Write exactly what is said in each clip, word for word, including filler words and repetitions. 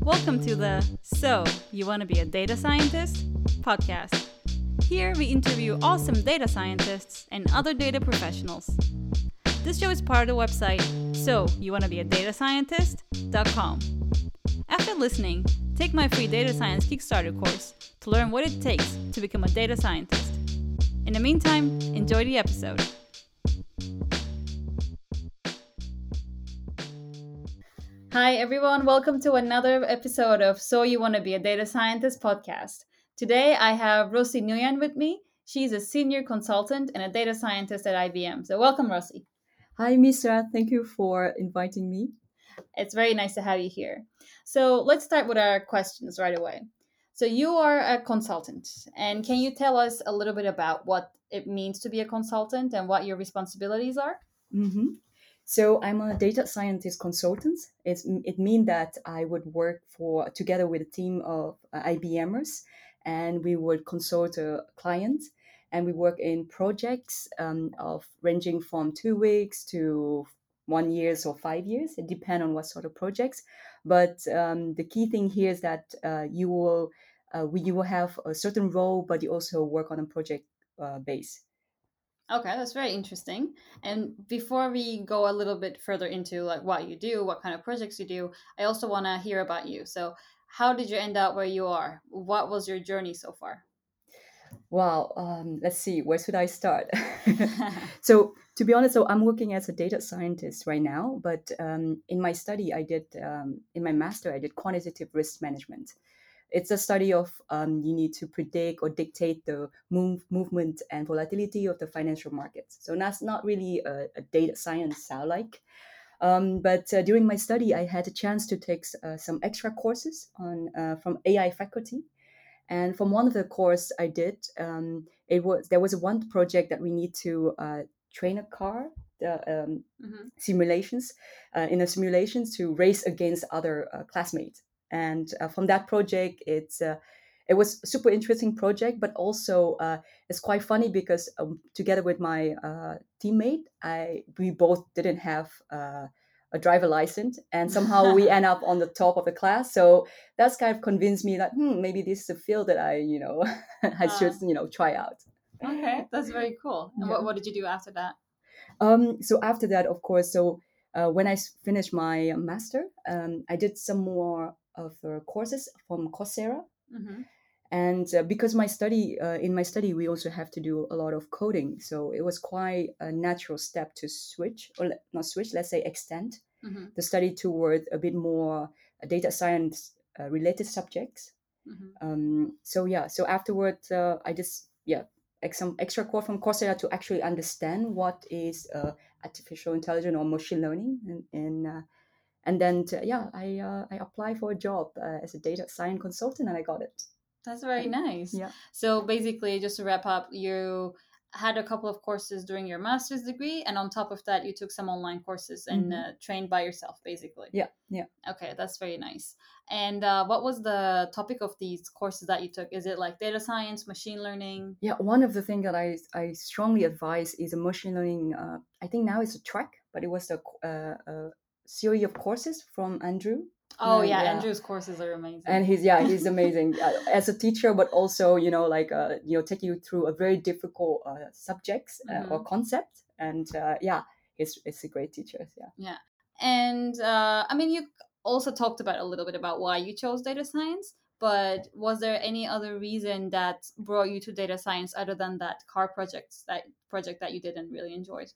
Welcome to the So, You Want to Be a Data Scientist podcast. Here we interview awesome data scientists and other data professionals. This show is part of the website so you want to be a data scientist dot com. After listening, take my free data science Kickstarter course to learn what it takes to become a data scientist. In the meantime, enjoy the episode. Hi, everyone. Welcome to another episode of So You Want to Be a Data Scientist podcast. Today, I have Rosie Nguyen with me. She's a senior consultant and a data scientist at I B M. So welcome, Rosie. Hi, Misra. Thank you for inviting me. It's very nice to have you here. So let's start with our questions right away. So you are a consultant, and can you tell us a little bit about what it means to be a consultant and what your responsibilities are? Mm-hmm. So I'm a data scientist consultant. It's, it means that I would work for together with a team of uh, IBMers, and we would consult a client, and we work in projects um, of ranging from two weeks to one years or five years. It depends on what sort of projects. But um, the key thing here is that uh, you will uh, you will have a certain role, but you also work on a project uh, base. Okay, that's very interesting. And before we go a little bit further into like what you do, what kind of projects you do, I also want to hear about you. So, how did you end up where you are? What was your journey so far? Wow, um, let's see, where should I start? So, to be honest, so I'm working as a data scientist right now, but um, in my study, I did, um, in my master, I did quantitative risk management. It's a study of um, you need to predict or dictate the move, movement and volatility of the financial markets. So that's not really a, a data science sound like. Um, but uh, during my study, I had a chance to take uh, some extra courses on uh, from A I faculty. And from one of the course I did, um, it was there was one project that we need to uh, train a car, the um, hmm simulations, uh, in a simulations to race against other uh, classmates. And uh, from that project, it's uh, it was a super interesting project, but also uh, it's quite funny because um, together with my uh, teammate, I we both didn't have uh, a driver license, and somehow we end up on the top of the class. So that's kind of convinced me that hmm, maybe this is a field that I you know I should Uh, you know try out. okay, that's very cool. And what, Yeah. what did you do after that? Um, so after that, of course, so uh, when I s- finished my master, um, I did some more of uh, courses from Coursera. hmm And uh, because my study, uh, in my study, we also have to do a lot of coding. So it was quite a natural step to switch, or le- not switch, let's say extend hmm the study toward a bit more uh, data science uh, related subjects. hmm Um, so yeah, so afterward, uh, I just yeah, ex- some extra course from Coursera to actually understand what is uh, artificial intelligence or machine learning, and and, uh, and then to, yeah, I uh, I applied for a job uh, as a data science consultant, and I got it. That's very And nice. yeah. So basically, just to wrap up, you had a couple of courses during your master's degree, and on top of that, you took some online courses and hmm uh, trained by yourself, basically. Yeah, yeah, Okay, that's very nice. And uh, what was the topic of these courses that you took? Is it like data science, machine learning? yeah. One of the things that I I strongly advise is a machine learning. Uh, I think now it's a track, but it was a, co- uh, a series of courses from Andrew. Oh Uh, yeah, yeah, Andrew's courses are amazing. and he's yeah he's amazing uh, as a teacher, but also you know like uh, you know take you through a very difficult uh, subjects uh, or hmm concept, and uh, yeah, he's it's a great teacher. Yeah. Yeah, and uh, I mean, you also talked about a little bit about why you chose data science. But was there any other reason that brought you to data science other than that car project that project that you didn't really enjoy?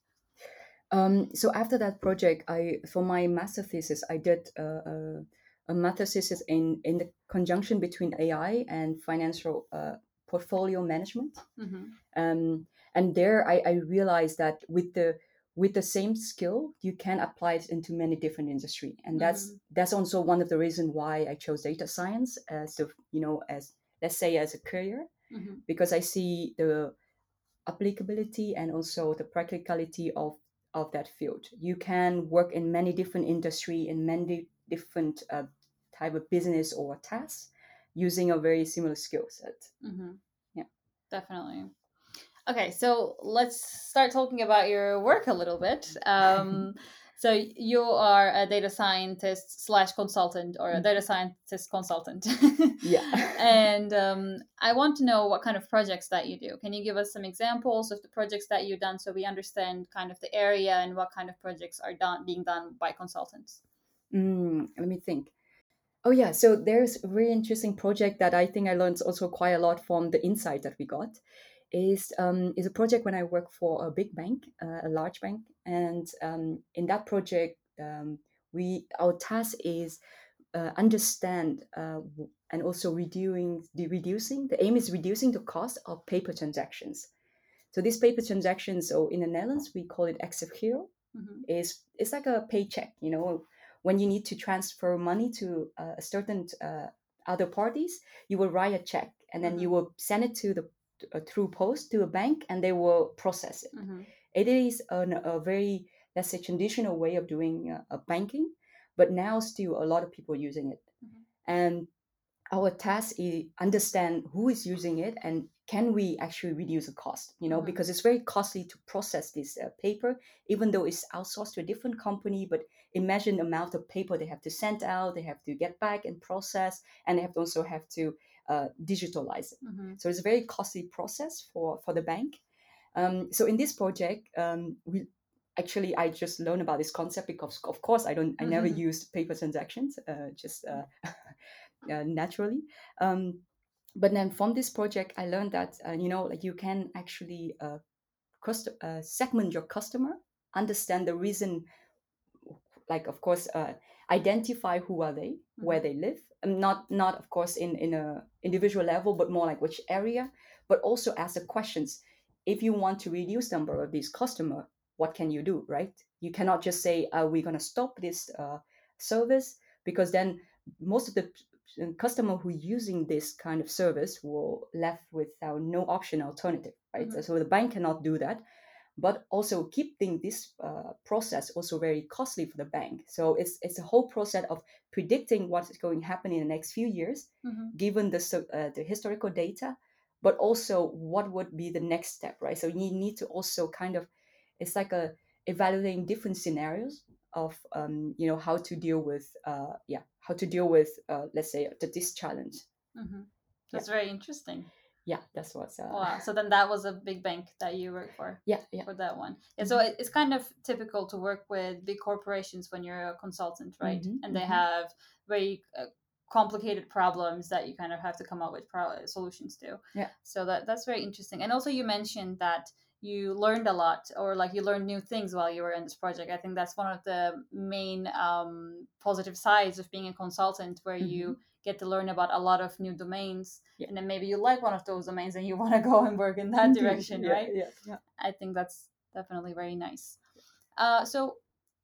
Um, so after that project, I for my master thesis, I did uh, a, a master thesis in in the conjunction between A I and financial uh, portfolio management. hmm Um, and there, I, I realized that with the with the same skill, you can apply it into many different industry, and that's hmm that's also one of the reasons why I chose data science as the you know as let's say as a career, hmm because I see the applicability and also the practicality of of that field. You can work in many different industry in many different uh, type of business or tasks using a very similar skill set. hmm Yeah. Definitely. Okay, so let's start talking about your work a little bit. Um, So you are a data scientist slash consultant, or a Mhm. data scientist consultant. Yeah. And um, I want to know what kind of projects that you do. Can you give us some examples of the projects that you've done so we understand kind of the area and what kind of projects are done being done by consultants? Mm, let me think. Oh yeah, so there's a really interesting project that I think I learned also quite a lot from the insight that we got. Is um, is a project when I work for a big bank, uh, a large bank, and um, in that project, um, we our task is uh, understand uh, w- and also reducing the reducing. The aim is reducing the cost of paper transactions. So these paper transactions, so in the Netherlands we call it execgiro, Mm-hmm. is it's like a paycheck, you know, when you need to transfer money to uh, a certain uh, other parties, you will write a check and then you Mm-hmm. will send it to the uh, through post to a bank and they will process it. Mm-hmm. It is an, a very, let's say, traditional way of doing uh, a banking, but now still a lot of people using it. Mm-hmm. And our task is understand who is using it and can we actually reduce the cost, you know, Mm-hmm. because it's very costly to process this uh, paper, even though it's outsourced to a different company. But imagine the amount of paper they have to send out, they have to get back and process, and they have to also have to uh, digitalize it. Mm-hmm. So it's a very costly process for for the bank. Um, so in this project, um, we actually I just learned about this concept because of course I don't I never Mm-hmm. used paper transactions, uh, just uh, uh, naturally. Um, but then from this project, I learned that uh, you know, like you can actually uh, cust- uh, segment your customer, understand the reason, like of course uh, identify who are they, where Mm-hmm. they live, and not not of course in in a individual level, but more like which area, but also ask the questions. If you want to reduce number of these customer, what can you do, right? You cannot just say uh, we're going to stop this uh, service, because then most of the p- customer who using this kind of service will left without no option alternative, right? Mm-hmm. So the bank cannot do that, but also keeping this uh, process also very costly for the bank. So it's it's a whole process of predicting what is going to happen in the next few years, Mm-hmm. given the so- uh, the historical data, but also what would be the next step, right? So you need to also kind of, it's like a evaluating different scenarios of um, you know, how to deal with uh, yeah, how to deal with uh, let's say the, this challenge. Mm-hmm. Yeah, That's very interesting. yeah, that's what's uh, Wow. So then that was a big bank that you work for yeah, yeah. for that one. Yeah. So Mm-hmm. it- it's kind of typical to work with big corporations when you're a consultant, right? Mm-hmm. And they Mm-hmm. have very uh, complicated problems that you kind of have to come up with pro- solutions to. Yeah. So that that's very interesting. And also you mentioned that you learned a lot, or like you learned new things while you were in this project. I think that's one of the main um, positive sides of being a consultant, where Mm-hmm. you get to learn about a lot of new domains, Yeah. and then maybe you like one of those domains and you want to go and work in that Indeed. direction, Yeah, right? yeah, yeah. I think that's definitely very nice. Uh, so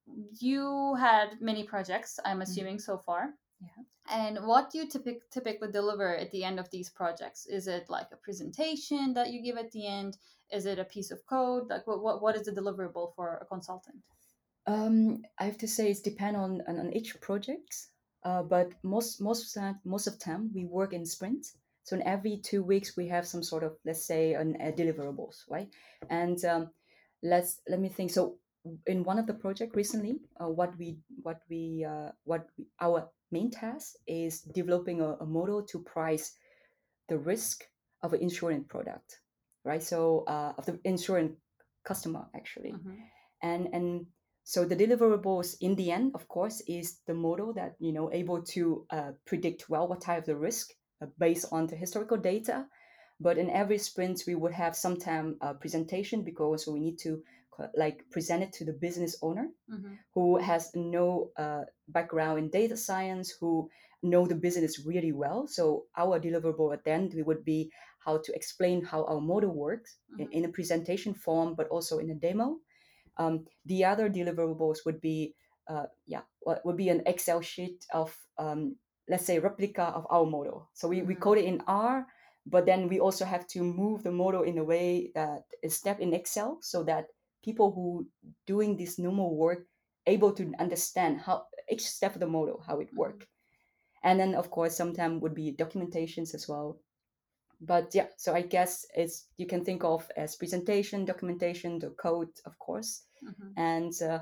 you had many projects, I'm Mhm. assuming, so far. Yeah. And what do you typic- typically deliver at the end of these projects? Is it like a presentation that you give at the end? Is it a piece of code? Like what, what, what is the deliverable for a consultant? Um, I have to say it's depend on on, on each project. Uh, but most most of the time, most of the time we work in sprints. So in every two weeks we have some sort of, let's say, an uh, deliverables, right? And um, let's let me think. So in one of the project recently, uh, what we what we uh, what we, our main task is developing a, a model to price the risk of an insurance product, right? So uh, of the insurance customer actually, Mm-hmm. and and so the deliverables in the end, of course, is the model that, you know, able to uh, predict well what type of the risk uh, based on the historical data. But in every sprint, we would have sometime uh, presentation, because we need to uh, like present it to the business owner Mm-hmm. who has no uh, background in data science, who know the business really well. So our deliverable at the end we would be how to explain how our model works in, Mm-hmm. in a presentation form, but also in a demo. Um, the other deliverables would be, uh, yeah, what would be an Excel sheet of, um, let's say, replica of our model. So we, we Mm-hmm. code it in R, but then we also have to move the model in a way that is step in Excel, so that people who doing this normal work able to understand how each step of the model, how it Mm-hmm. work. And then of course sometimes would be documentations as well. But yeah, so I guess it's, you can think of as presentation, documentation, the code, of course. Mm-hmm. And uh,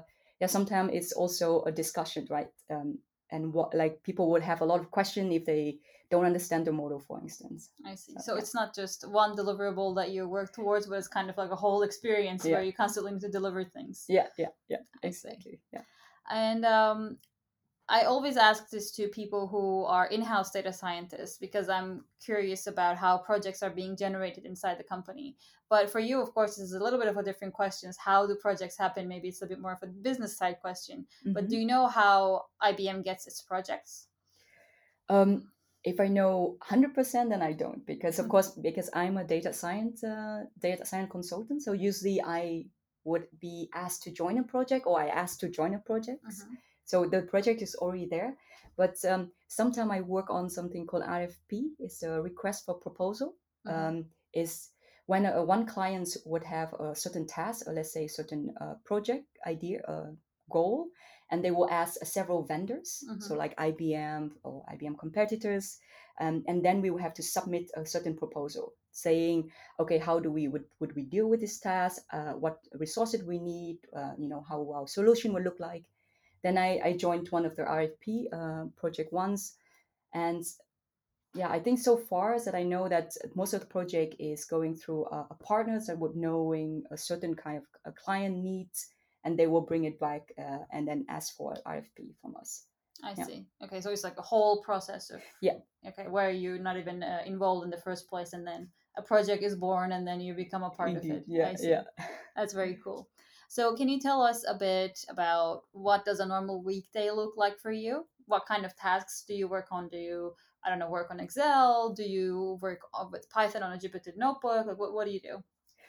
yeah, sometimes it's also a discussion, right? Um, and what like people would have a lot of question if they don't understand the model, for instance. I see. So, So yeah, it's not just one deliverable that you work towards, but it's kind of like a whole experience where yeah, you constantly need to deliver things. yeah, yeah, yeah, I see. exactly. Yeah. And um, I always ask this to people who are in house data scientists because I'm curious about how projects are being generated inside the company. But for you, of course, this is a little bit of a different question. How do projects happen? Maybe it's a bit more of a business side question. But do Mm-hmm. you know how I B M gets its projects? Um, if I know one hundred percent, then I don't, because of course, because I'm a data science uh, data science consultant. So usually I would be asked to join a project, or I asked to join a project. Mhm. So the project is already there. But um, sometimes I work on something called R F P. It's a request for proposal. Mhm. Um, is when uh, one client would have a certain task, or let's say certain uh, project idea, uh, goal, and they will ask several vendors, Mhm. so like I B M or I B M competitors, um, and then we will have to submit a certain proposal saying, okay, how do we would, would we deal with this task? Uh, what resources we need? Uh, you know, how our solution would look like. Then I, I joined one of the R F P uh, project once, and yeah, I think so far as that I know that most of the project is going through uh, a partners that would knowing a certain kind of a client needs, and they will bring it back uh, and then ask for R F P from us. I Yeah, see. Okay, so it's like a whole process of yeah, okay, where you're not even uh, involved in the first place, and then a project is born, and then you become a part of indeed, it. yeah, I yeah. see. That's very cool. So, can you tell us a bit about what does a normal weekday look like for you? What kind of tasks do you work on? Do you, I don't know, work on Excel? Do you work on- with Python on a Jupyter notebook? Like, what, what do you do?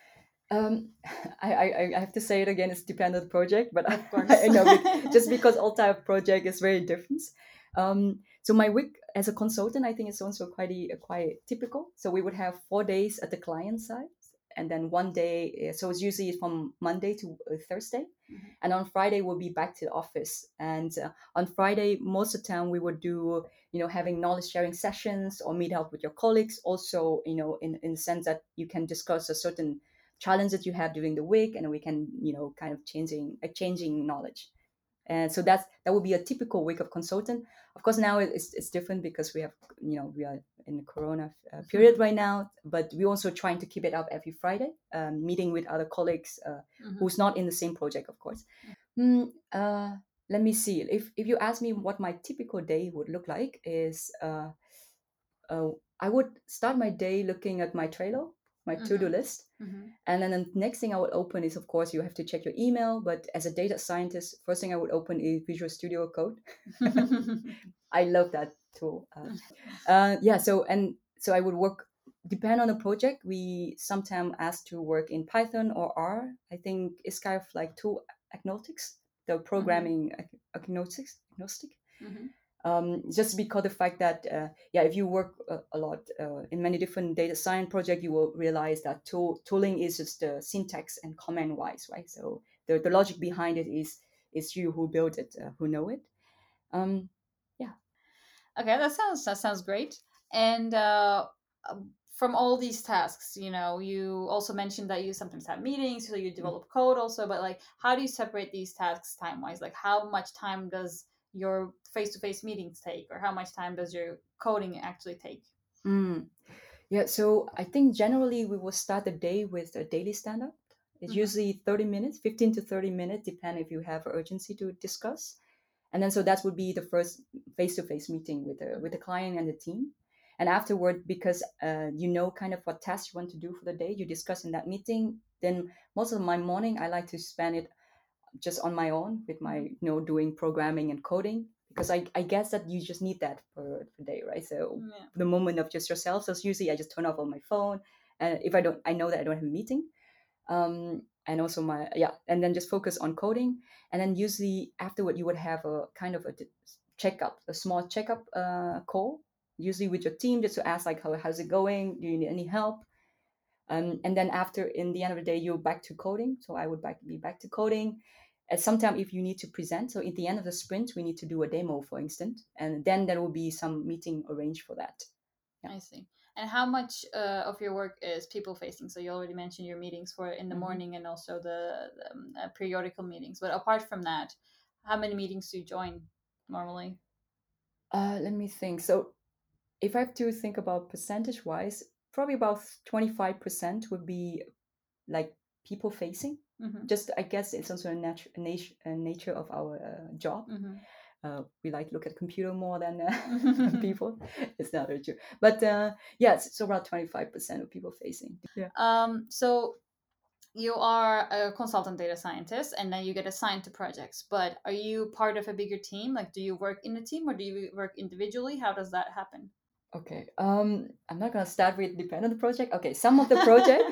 Um, I, I, I have to say it again. It's dependent project, but Of course. I know bec- just because all type of project is very different. Um, so my week as a consultant, I think it's also quite a, quite typical. So we would have four days at the client side, and then one day. uh, So it's usually from Monday to uh, Thursday, Mhm. and on Friday we'll be back to the office. And uh, on Friday, most of the time we would do, you know, having knowledge sharing sessions or meet up with your colleagues. Also, you know, in in the sense that you can discuss a certain challenge that you have during the week, and we can, you know, kind of changing exchanging knowledge. And so that's that would be a typical week of consultant. Of course now it's, it's different because we have, you know, we are in the corona uh, period right now, but we're also trying to keep it up every Friday, um, meeting with other colleagues uh, Mhm. who's not in the same project, of course. Hmm, uh, let me see, if, if you ask me what my typical day would look like is uh, uh, I would start my day looking at my Trello, my to-do Mhm. list. Mhm. And then the next thing I would open is, of course, you have to check your email. But as a data scientist, first thing I would open is Visual Studio Code. I love that tool. Uh, uh, yeah. So and so I would work. Depend on the project. We sometimes ask to work in Python or R. I think it's kind of like two agnostics. The Mhm. programming ag- agnostics, agnostic. Mhm. Um, just because the fact that uh, yeah, if you work a, a lot uh, in many different data science projects, you will realize that tool, tooling is just the syntax and command wise, right? So the, the logic behind it is is you who built it, uh, who know it. um, yeah. Okay, that sounds that sounds great. And uh, um, from all these tasks, you know, you also mentioned that you sometimes have meetings, so you Mm. develop code also. But like, how do you separate these tasks time wise? Like, how much time does your face to face meetings take, or how much time does your coding actually take? Mm. Yeah, so I think generally we will start the day with a daily stand up. It's Mm-hmm. usually thirty minutes, fifteen to thirty minutes, depend if you have urgency to discuss. And then so that would be the first face-to-face meeting with the with the client and the team. And afterward, because uh, you know kind of what tasks you want to do for the day, you discuss in that meeting. Then most of my morning I like to spend it just on my own with my, Mm-hmm. you know, doing programming and coding, because I, I guess that you just need that for the day, right? So Yeah. the moment of just yourself. So it's usually I just turn off on my phone, and if I don't, I know that I don't have a meeting, um, and also my yeah, and then just focus on coding. And then usually afterward you would have a kind of a checkup, a small checkup uh, call, usually with your team, just to ask like how, how's it going, do you need any help. Um, and then after, in the end of the day, you're back to coding. So I would back, be back to coding. And sometimes if you need to present, so at the end of the sprint we need to do a demo, for instance, and then there will be some meeting arranged for that. I see. And how much uh, of your work is people facing? So you already mentioned your meetings for in the Mhm. morning and also the, the um, uh, periodical meetings. But apart from that, how many meetings do you join normally? Uh, let me think. So if I have to think about percentage wise, probably about twenty-five percent would be like people facing. Mm-hmm. Just I guess it's also a, natu- a, nat- a nature of our uh, job. Mm-hmm. Uh, we like to look at computer more than uh, people. It's not very true, but uh, yeah, it's, it's around twenty-five percent of people facing. Yeah. Um, so you are a consultant data scientist and then you get assigned to projects, but are you part of a bigger team? Like, do you work in a team or do you work individually? How does that happen? Okay. Um, I'm not gonna start with depend on the project. Okay, some of the project,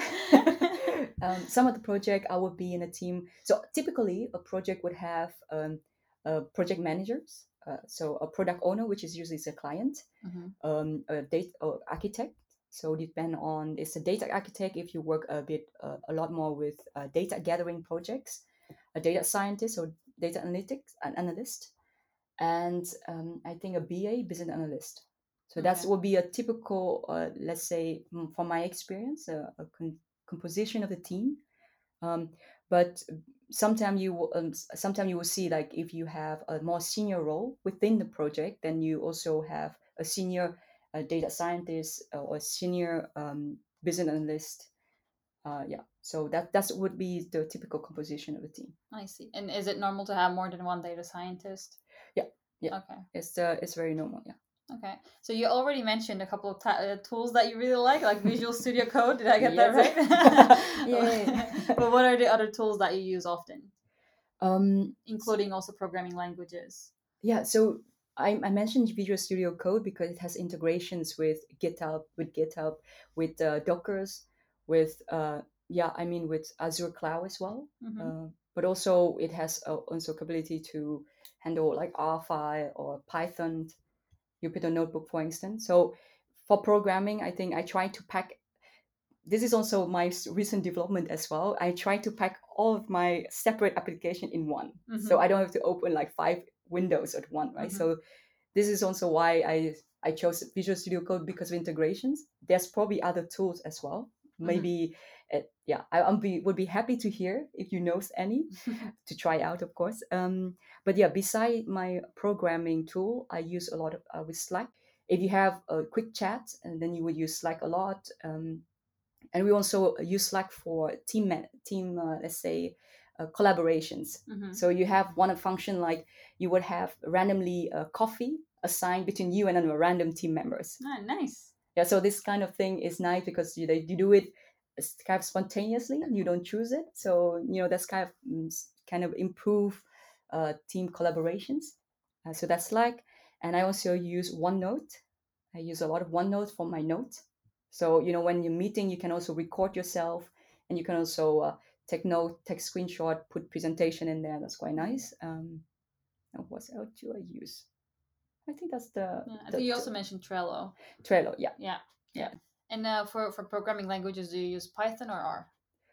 um, some of the project I would be in a team. So typically, a project would have um, uh, project managers. Uh, so a product owner, which is usually a client, Mm-hmm. um, a data or architect. So depend on it's a data architect if you work a bit uh, a lot more with uh, data gathering projects, a data scientist or data analytics an analyst, and um, I think a B A business analyst. So Okay. that will be a typical, uh, let's say, mm, from my experience, uh, a con- composition of the team. Um, but sometimes you will, um, sometimes you will see like if you have a more senior role within the project, then you also have a senior uh, data scientist uh, or senior um, business analyst. Uh, yeah, so that that would be the typical composition of a team. I see. And is it normal to have more than one data scientist? Yeah, yeah. Okay. It's uh, it's very normal. Yeah. Okay. So you already mentioned a couple of ta- uh, tools that you really like, like Visual Studio Code. Did I get Yes. that right? Yay. But what are the other tools that you use often, Um, including also programming languages? yeah, so I, I mentioned Visual Studio Code because it has integrations with GitHub, with GitHub, with uh, Dockers, with uh, yeah, I mean with Azure Cloud as well. Mm-hmm. Uh, but also it has uh, also capability to handle like R five or Python, Jupyter Notebook, for instance. So for programming, I think I try to pack. This is also my s- recent development as well. I try to pack all of my separate application in one, Mm-hmm. so I don't have to open like five windows at one, right? Mm-hmm. So this is also why I I chose Visual Studio Code because of integrations. There's probably other tools as well. Maybe, uh, yeah, I I'm be, would be happy to hear if you know any to try out, of course. Um, but yeah, beside my programming tool, I use a lot of uh, with Slack. If you have a quick chat, and then you would use Slack a lot. Um, and we also use Slack for team man- team uh, let's say uh, collaborations. Mm-hmm. So you have one function like you would have randomly a coffee assigned between you and a random team members. Ah, nice. Yeah, so this kind of thing is nice because you you do it kind of spontaneously and you don't choose it. So you know that's kind of mm, kind of improve uh, team collaborations. Uh, so that's Slack, and I also use OneNote. I use a lot of OneNote for my notes. So you know when you're meeting, you can also record yourself, and you can also uh, take note, take screenshot, put presentation in there. That's quite nice. Um, and what else do I use? I think that's the. Yeah, I the think you the- also mentioned Trello. Trello. Yeah. Yeah. Yeah. And uh, for for programming languages, do you use Python or R?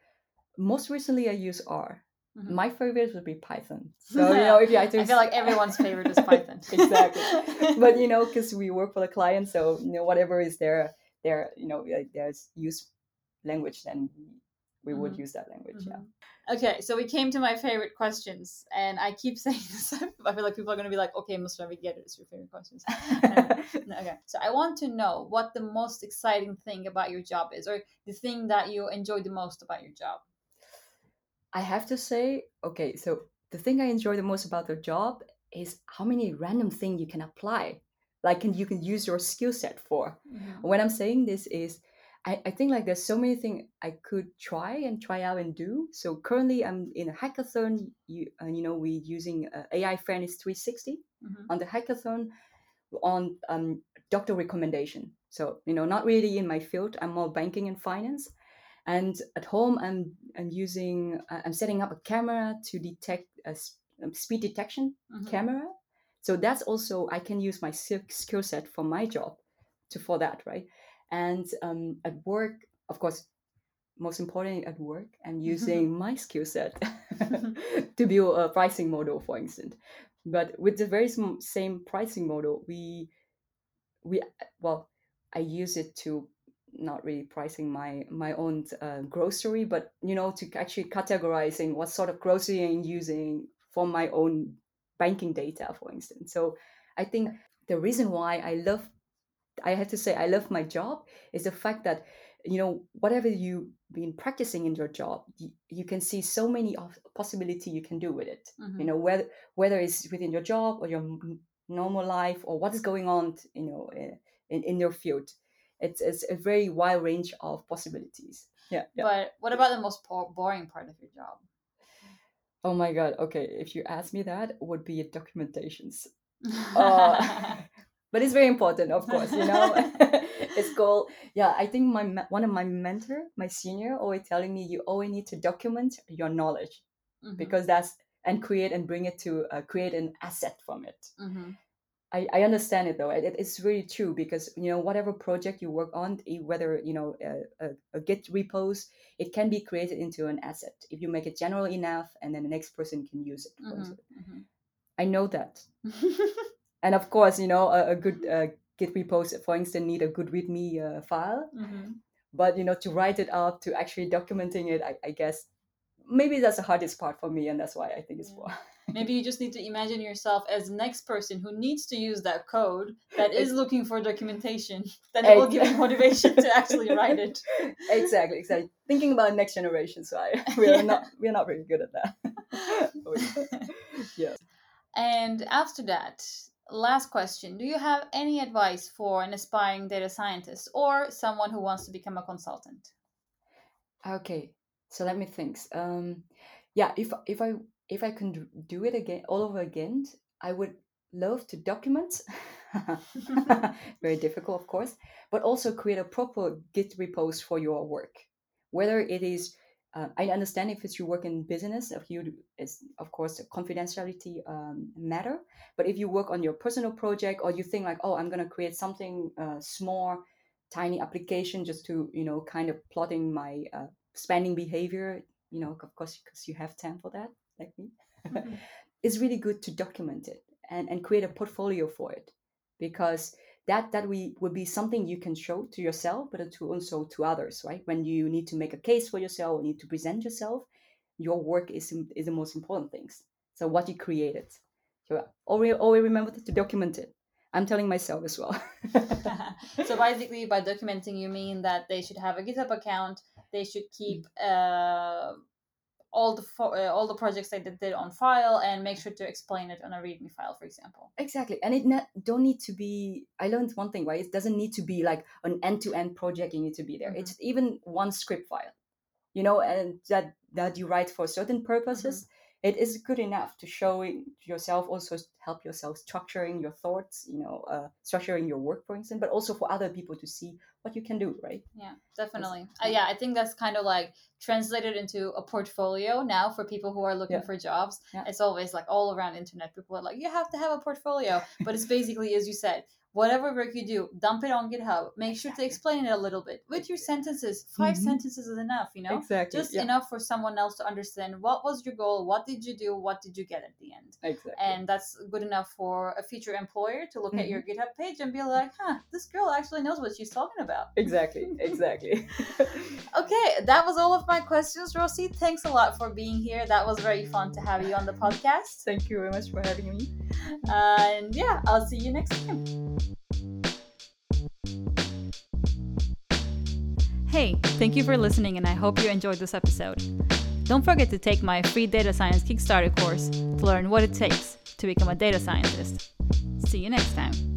Most recently, I use R. Mhm. My favorite would be Python. So you know, if you had to, I feel like everyone's favorite is Python. exactly. But you know, because we work for the client, so you know, whatever is their their you know like their use language, then we would Mhm. use that language. Yeah. Okay, so we came to my favorite questions, and I keep saying this. I feel like people are going to be like, "Okay, Mustafa, we get it. It's your favorite questions." Okay, so I want to know what the most exciting thing about your job is, or the thing that you enjoy the most about your job. I have to say, okay, so the thing I enjoy the most about the job is how many random things you can apply, like and you can use your skill set for. Mhm. When I'm saying this is, I, I think like there's so many things I could try and try out and do. So currently I'm in a hackathon. You, uh, you know, we're using uh, A I Fairness three sixty Mhm. on the hackathon on um, doctor recommendation. So you know, not really in my field. I'm more banking and finance. And at home, I'm I'm using uh, I'm setting up a camera to detect a s- um, speed detection Mhm. camera. So that's also I can use my skill skill set for my job to for that, right? And um, at work, of course, most importantly at work, I'm using my skill set to build a pricing model, for instance. But with the very sm- same pricing model, we we well I use it to not really pricing my my own uh, grocery, but you know, to actually categorizing what sort of grocery I'm using for my own banking data, for instance. So I think the reason why I love, I have to say I love my job is the fact that, you know, whatever you've been practicing in your job, you, you can see so many of possibility you can do with it. Mhm. You know, whether whether it's within your job or your m- normal life or what is going on, you know, eh, in, in your field. It's, it's a very wide range of possibilities. Yeah, yeah. But what about the most po- boring part of your job? Oh my God. Okay, if you ask me that, it would be documentations. Uh, but it's very important, of course, you know. It's called, yeah, I think my me- one of my mentor, my senior, always telling me you always need to document your knowledge, Mhm. because that's, and create and bring it to uh, create an asset from it. Mhm. I, I understand it though. It, it's really true, because you know, whatever project you work on, e- whether you know a, a, a Git repos, it can be created into an asset if you make it general enough, and then the next person can use it. For Mhm. instance. Mhm. I know that. And of course, you know, a, a good uh, Git repos, for instance, need a good README uh, file. Mhm. But you know, to write it up, to actually documenting it, I, I guess maybe that's the hardest part for me, and that's why I think it's Yeah. more. Maybe you just need to imagine yourself as the next person who needs to use that code that is looking for documentation. Then it will give you motivation to actually write it. Exactly, exactly. Thinking about next generation, so I, we are not we are not very good at that. Yeah. And after that, last question: do you have any advice for an aspiring data scientist or someone who wants to become a consultant? Okay, so let me think. Um, yeah, if if I if I can do- do it again all over again, I would love to document. Very difficult, of course, but also create a proper Git repos for your work. Whether it is, uh, I understand if it's you work in business, if you is of course confidentiality um, matter. But if you work on your personal project, or you think like, oh, I'm gonna create something uh, small, tiny application just to you know kind of plotting my uh, spending behavior, you know, of course, because you have time for that, like me. It's really good to document it and, and create a portfolio for it, because that that we would be something you can show to yourself, but to also to others, right? When you need to make a case for yourself, need to present yourself, your work is is the most important things. So what you created, so always always remember to document it. I'm telling myself as well. So basically, by documenting, you mean that they should have a GitHub account. They should keep uh, all the fo- uh, all the projects that they did on file, and make sure to explain it on a README file, for example. Exactly, and it not, don't need to be. I learned one thing, right? It doesn't need to be like an end-to-end project. You need to be there. Mhm. It's even one script file, you know, and that that you write for certain purposes. It is good enough to show it yourself, also help yourself structuring your thoughts, you know, uh, structuring your work, for instance, but also for other people to see what you can do, right? Yeah, definitely. Uh, yeah, I think that's kind of like translated into a portfolio now for people who are looking Yeah. for jobs. Yeah. It's always like all around internet, people are like, you have to have a portfolio. But it's basically, as you said, whatever work you do, dump it on GitHub. Make sure to explain it a little bit with your sentences. Five Mhm. sentences is enough, you know? Exactly. Just Yeah. enough for someone else to understand what was your goal, what did you do, what did you get at the end. Exactly. And that's good enough for a future employer to look Mhm. at your GitHub page and be like, huh, this girl actually knows what she's talking about. Exactly. Exactly. Okay, that was all of my questions, Rosie. Thanks a lot for being here. That was very fun to have you on the podcast. Thank you very much for having me. And yeah, I'll see you next time. Hey, thank you for listening, and I hope you enjoyed this episode. Don't forget to take my free data science Kickstarter course to learn what it takes to become a data scientist. See you next time.